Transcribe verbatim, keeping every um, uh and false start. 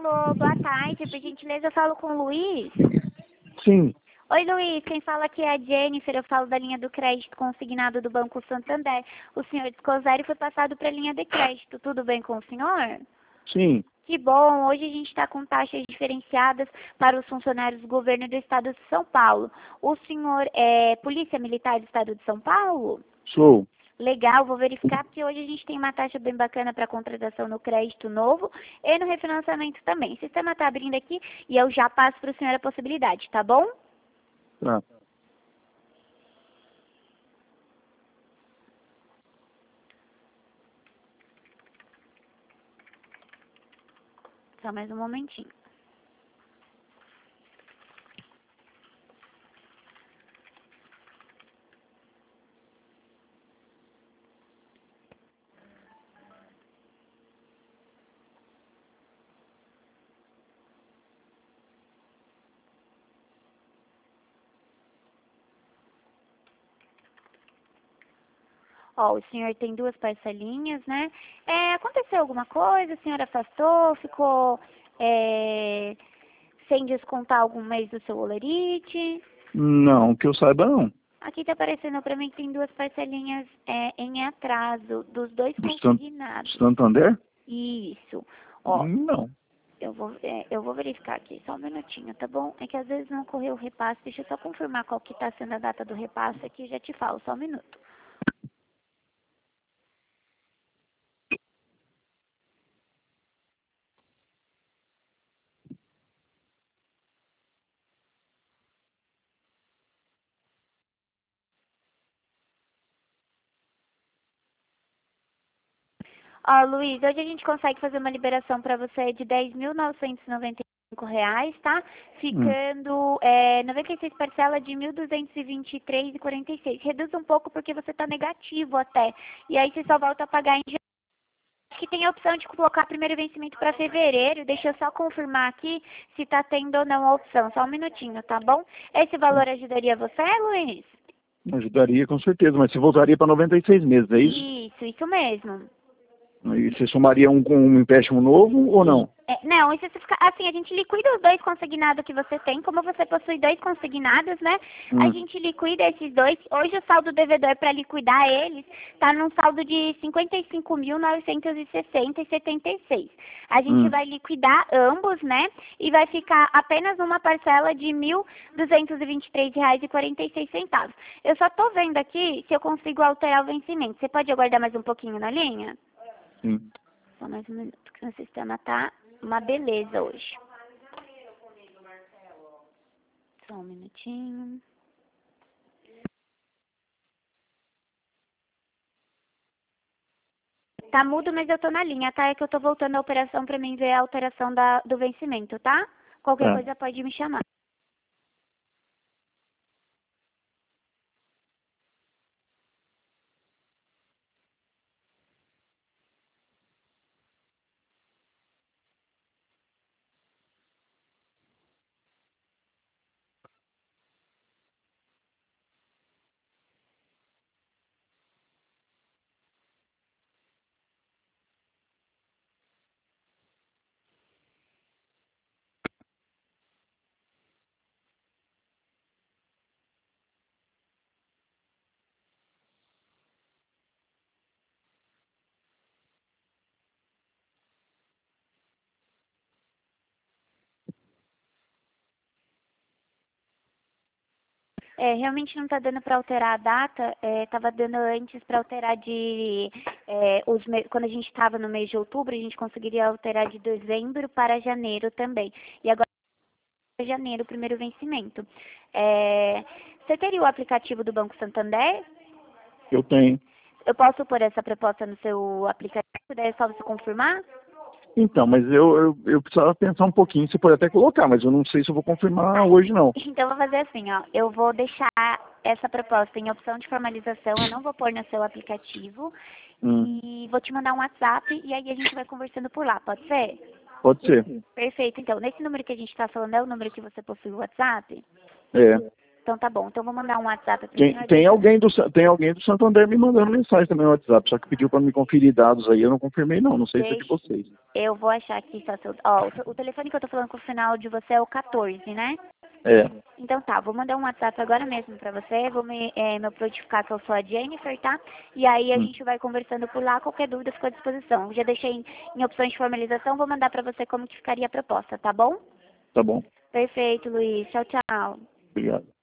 Alô, boa tarde. Por gentileza, eu falo com o Luiz. Sim. Oi, Luiz. Quem fala aqui é a Jennifer. Eu falo da linha do crédito consignado do Banco Santander. O senhor Descosari foi passado para a linha de crédito. Tudo bem com o senhor? Sim. Que bom. Hoje a gente está com taxas diferenciadas para os funcionários do governo do estado de São Paulo. O senhor é Polícia Militar do estado de São Paulo? Sou. Legal, vou verificar, porque hoje a gente tem uma taxa bem bacana para contratação no crédito novo e no refinanciamento também. O sistema está abrindo aqui e eu já passo para o senhor a possibilidade, tá bom? Tá. Só mais um momentinho. Ó, o senhor tem duas parcelinhas, né? É, aconteceu alguma coisa? O senhor afastou? Ficou é, sem descontar algum mês do seu holerite? Não, que eu saiba não. Aqui tá aparecendo pra mim que tem duas parcelinhas é, em atraso, dos dois Do San- consignados. Santander? Isso. Ó, Não. eu vou, é, eu vou verificar aqui, só um minutinho, tá bom? É que às vezes não ocorreu o repasse. Deixa eu só confirmar qual que tá sendo a data do repasse aqui e já te falo, só um minuto. Ó, Luiz, hoje a gente consegue fazer uma liberação para você de dez mil novecentos e noventa e cinco reais, tá? Hum. Ficando é, noventa e seis parcelas de mil duzentos e vinte e três reais e quarenta e seis. Reduz um pouco porque você tá negativo até. E aí você só volta a pagar em janeiro. Acho que tem a opção de colocar primeiro vencimento para fevereiro. Deixa eu só confirmar aqui se tá tendo ou não a opção. Só um minutinho, tá bom? Esse valor ajudaria você, Luiz? Ajudaria com certeza, mas você voltaria para noventa e seis meses, é isso? Isso, isso mesmo. E você somaria um com um empréstimo novo ou não? É, não, isso fica, assim, a gente liquida os dois consignados que você tem, como você possui dois consignados, né? A Hum. gente liquida esses dois. Hoje o saldo devedor para liquidar eles está num saldo de cinquenta e cinco mil novecentos e sessenta reais e setenta e seis. A gente Hum. vai liquidar ambos, né? E vai ficar apenas uma parcela de mil duzentos e vinte e três reais e quarenta e seis centavos. Eu só tô vendo aqui se eu consigo alterar o vencimento. Você pode aguardar mais um pouquinho na linha? Sim. Só mais um minuto, que o sistema tá uma beleza hoje. Só um minutinho. Tá mudo, mas eu tô na linha, tá? É que eu tô voltando a operação pra mim ver a alteração da, do vencimento, tá? Qualquer Tá. coisa pode me chamar. É, realmente não tá dando para alterar a data, é, tava dando antes para alterar de, é, os me- quando a gente estava no mês de outubro, a gente conseguiria alterar de dezembro para janeiro também. E agora é janeiro, o primeiro vencimento. É, você teria o aplicativo do Banco Santander? Eu tenho. Eu posso pôr essa proposta no seu aplicativo, daí é só você confirmar? Então, mas eu, eu, eu precisava pensar um pouquinho, você pode até colocar, mas eu não sei se eu vou confirmar hoje não. Então, eu vou fazer assim, ó. Eu vou deixar essa proposta em opção de formalização, eu não vou pôr no seu aplicativo. Hum. E vou te mandar um WhatsApp e aí a gente vai conversando por lá, pode ser? Pode ser. Perfeito. Então, nesse número que a gente está falando é o número que você possui o WhatsApp? É. Então tá bom. Então vou mandar um WhatsApp para o Tem, senhor. tem, alguém do, tem alguém do Santander me mandando mensagem também no WhatsApp, só que pediu para me conferir dados aí, eu não confirmei não, não sei se é de Deixa, vocês. eu vou achar aqui só seu... Ó, o, o telefone que eu tô falando com o final de você é o quatorze, né? É, Então tá, vou mandar um WhatsApp agora mesmo pra você, vou me, é, me notificar que eu sou a Jennifer, tá? E aí a hum, gente vai conversando por lá, qualquer dúvida fica à disposição. Já deixei em, em opções de formalização, vou mandar pra você como que ficaria a proposta, tá bom? tá bom, Perfeito, Luiz. Tchau, tchau. obrigado.